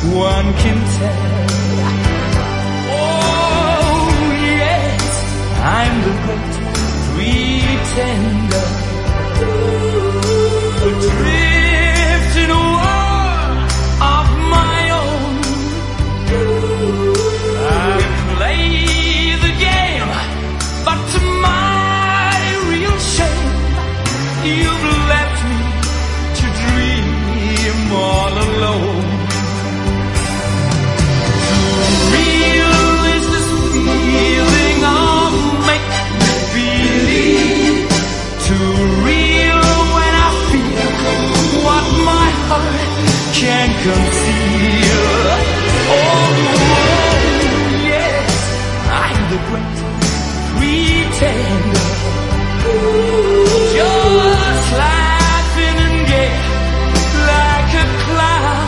one can tell. Oh yes, I'm the great pretender, adrift in a world of my own. I play the game, but to my real shame, you've left me to dream all alone. Too real is this feeling of make-believe. Too real when I feel what my heart can't conceal. Oh yes, I'm the great pretender, just laughing and gay like a clown.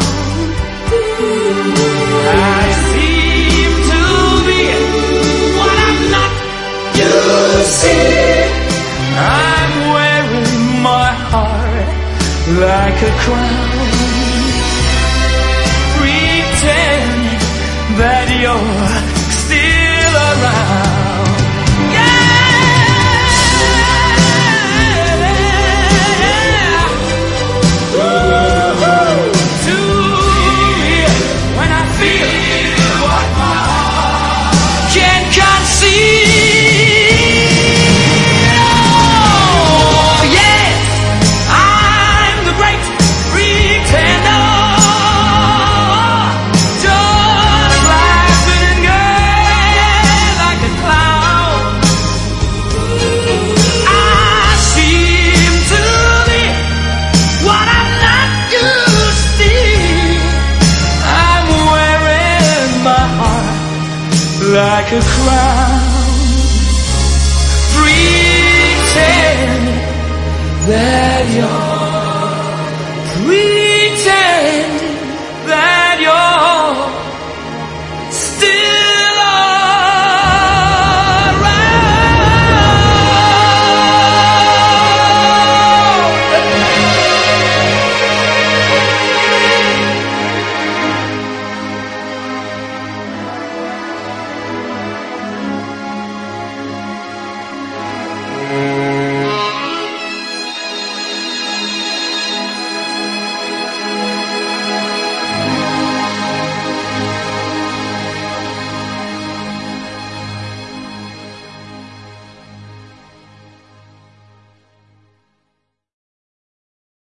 I seem to be what I'm not. You see, I'm wearing my heart like a crown. Pretend that you're still around. Like a crown, pretend that you're free.